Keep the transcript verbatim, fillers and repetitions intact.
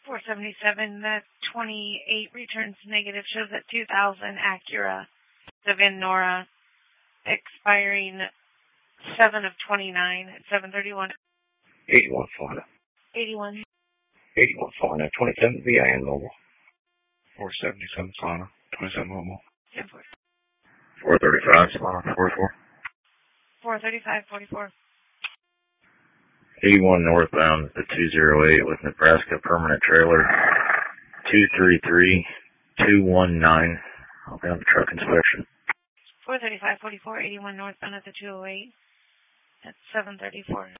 four seventy-seven, that twenty-eight returns negative, shows that two thousand Acura Savin Nora, expiring seven of twenty-nine at seven thirty-one. eighty-one Florida. eighty-one. eighty-one Florida, twenty-seven V I N mobile. four seventy-seven Florida, twenty-seven mobile. ten four. four thirty-five Florida, forty-four. four thirty-five, forty-four. eighty-one northbound, the two oh eight with Nebraska permanent trailer, two three three two one nine. I'll be on the truck inspection. four thirty-five, forty-four, eighty-one northbound at the two oh eight at seven thirty-four.